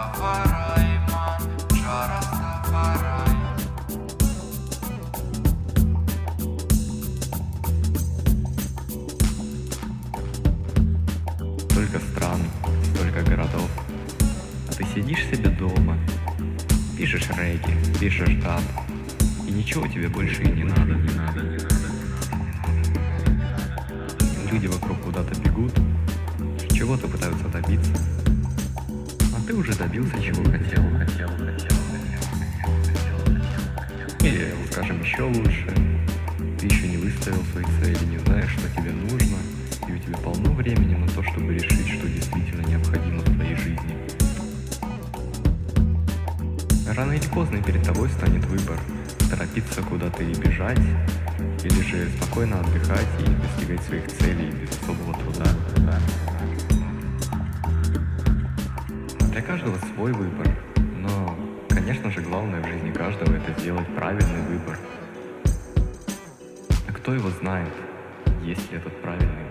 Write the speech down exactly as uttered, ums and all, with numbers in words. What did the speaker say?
Rastafari-man, Jah Rastafari. Столько стран, столько городов, а ты сидишь себе дома, пишешь регги, пишешь даб, и ничего тебе больше и не надо, не надо, не надо. Люди вокруг куда-то бегут, чего-то пытаются добиться, а ты уже добился, чего хотел, хотел, хотел, хотел. Или, скажем, еще лучше, ты еще не выставил свои цели, не знаешь, что тебе нужно, и у тебя полно времени на то, чтобы решить, что действительно необходимо в твоей жизни. Рано или поздно перед тобой станет выбор: торопиться куда-то и бежать, или же спокойно отдыхать и достигать своих целей без особого труда. Для каждого свой выбор, но, конечно же, главное в жизни каждого — это сделать правильный выбор. А кто его знает, есть ли этот правильный выбор?